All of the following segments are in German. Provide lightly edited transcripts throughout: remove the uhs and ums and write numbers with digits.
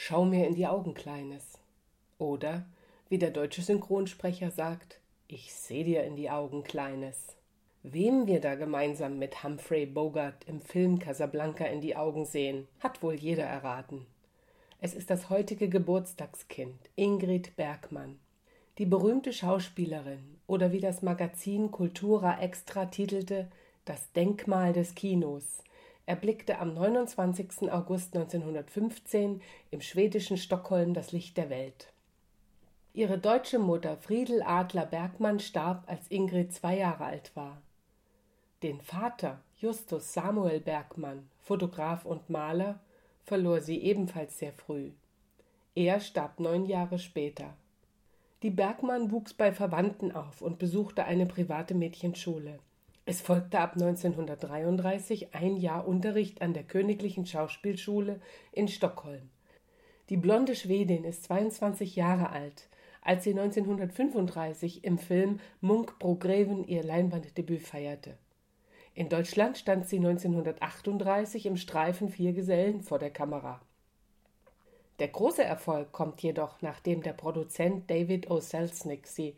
Schau mir in die Augen, Kleines. Oder, wie der deutsche Synchronsprecher sagt, ich seh dir in die Augen, Kleines. Wem wir da gemeinsam mit Humphrey Bogart im Film Casablanca in die Augen sehen, hat wohl jeder erraten. Es ist das heutige Geburtstagskind, Ingrid Bergman. Die berühmte Schauspielerin oder wie das Magazin Cultura Extra titelte, das Denkmal des Kinos, erblickte am 29. August 1915 im schwedischen Stockholm das Licht der Welt. Ihre deutsche Mutter Friedel Adler Bergman starb, als Ingrid 2 Jahre alt war. Den Vater Justus Samuel Bergman, Fotograf und Maler, verlor sie ebenfalls sehr früh. Er starb 9 Jahre später. Die Bergman wuchs bei Verwandten auf und besuchte eine private Mädchenschule. Es folgte ab 1933 ein Jahr Unterricht an der Königlichen Schauspielschule in Stockholm. Die blonde Schwedin ist 22 Jahre alt, als sie 1935 im Film Munk Bror Greven ihr Leinwanddebüt feierte. In Deutschland stand sie 1938 im Streifen Vier Gesellen vor der Kamera. Der große Erfolg kommt jedoch, nachdem der Produzent David O. Selznick sie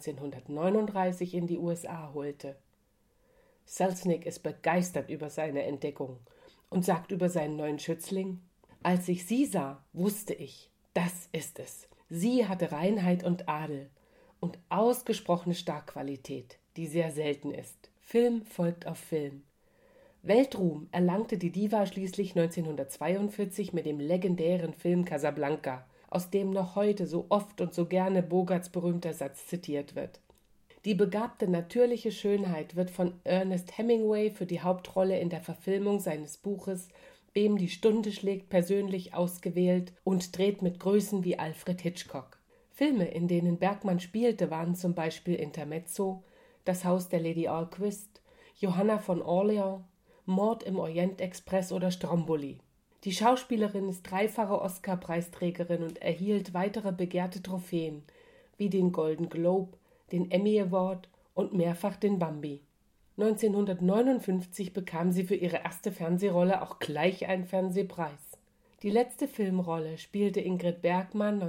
1939 in die USA holte. Selznick ist begeistert über seine Entdeckung und sagt über seinen neuen Schützling: Als ich sie sah, wusste ich, das ist es. Sie hatte Reinheit und Adel und ausgesprochene Starkqualität, die sehr selten ist. Film folgt auf Film. Weltruhm erlangte die Diva schließlich 1942 mit dem legendären Film Casablanca, aus dem noch heute so oft und so gerne Bogarts berühmter Satz zitiert wird. Die begabte natürliche Schönheit wird von Ernest Hemingway für die Hauptrolle in der Verfilmung seines Buches Wem die Stunde schlägt persönlich ausgewählt und dreht mit Größen wie Alfred Hitchcock. Filme, in denen Bergman spielte, waren zum Beispiel Intermezzo, Das Haus der Lady Alquist, Johanna von Orleans, Mord im Orient-Express oder Stromboli. Die Schauspielerin ist dreifache Oscar-Preisträgerin und erhielt weitere begehrte Trophäen, wie den Golden Globe, den Emmy Award und mehrfach den Bambi. 1959 bekam sie für ihre erste Fernsehrolle auch gleich einen Fernsehpreis. Die letzte Filmrolle spielte Ingrid Bergman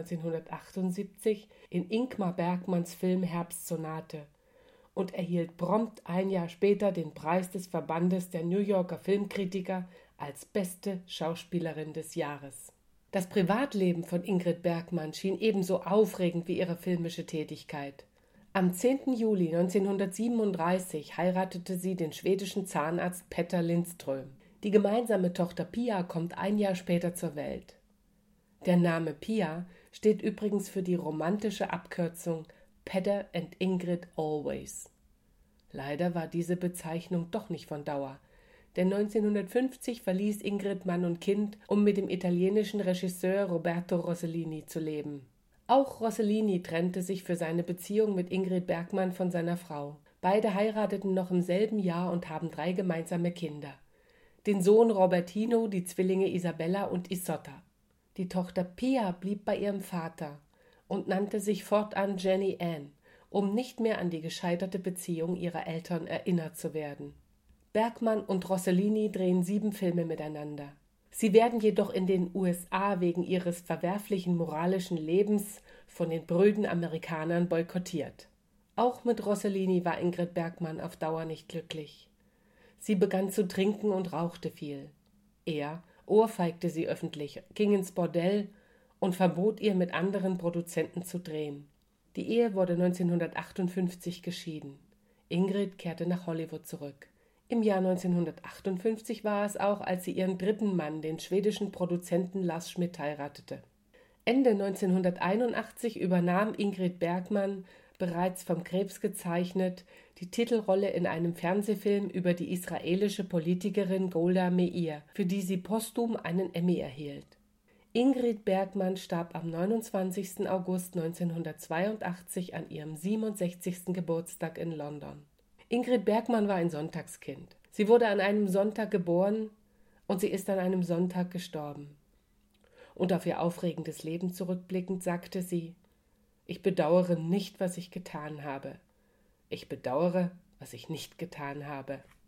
1978 in Ingmar Bergmans Film Herbstsonate und erhielt prompt ein Jahr später den Preis des Verbandes der New Yorker Filmkritiker als beste Schauspielerin des Jahres. Das Privatleben von Ingrid Bergman schien ebenso aufregend wie ihre filmische Tätigkeit. Am 10. Juli 1937 heiratete sie den schwedischen Zahnarzt Petter Lindström. Die gemeinsame Tochter Pia kommt ein Jahr später zur Welt. Der Name Pia steht übrigens für die romantische Abkürzung Petter and Ingrid Always. Leider war diese Bezeichnung doch nicht von Dauer, denn 1950 verließ Ingrid Mann und Kind, um mit dem italienischen Regisseur Roberto Rossellini zu leben. Auch Rossellini trennte sich für seine Beziehung mit Ingrid Bergman von seiner Frau. Beide heirateten noch im selben Jahr und haben 3 gemeinsame Kinder. Den Sohn Robertino, die Zwillinge Isabella und Isotta. Die Tochter Pia blieb bei ihrem Vater und nannte sich fortan Jenny Ann, um nicht mehr an die gescheiterte Beziehung ihrer Eltern erinnert zu werden. Bergman und Rossellini drehen 7 Filme miteinander. Sie werden jedoch in den USA wegen ihres verwerflichen moralischen Lebens von den prüden Amerikanern boykottiert. Auch mit Rossellini war Ingrid Bergman auf Dauer nicht glücklich. Sie begann zu trinken und rauchte viel. Er ohrfeigte sie öffentlich, ging ins Bordell und verbot ihr, mit anderen Produzenten zu drehen. Die Ehe wurde 1958 geschieden. Ingrid kehrte nach Hollywood zurück. Im Jahr 1958 war es auch, als sie ihren dritten Mann, den schwedischen Produzenten Lars Schmidt, heiratete. Ende 1981 übernahm Ingrid Bergman, bereits vom Krebs gezeichnet, die Titelrolle in einem Fernsehfilm über die israelische Politikerin Golda Meir, für die sie posthum einen Emmy erhielt. Ingrid Bergman starb am 29. August 1982 an ihrem 67. Geburtstag in London. Ingrid Bergman war ein Sonntagskind. Sie wurde an einem Sonntag geboren und sie ist an einem Sonntag gestorben. Und auf ihr aufregendes Leben zurückblickend sagte sie: Ich bedauere nicht, was ich getan habe. Ich bedauere, was ich nicht getan habe.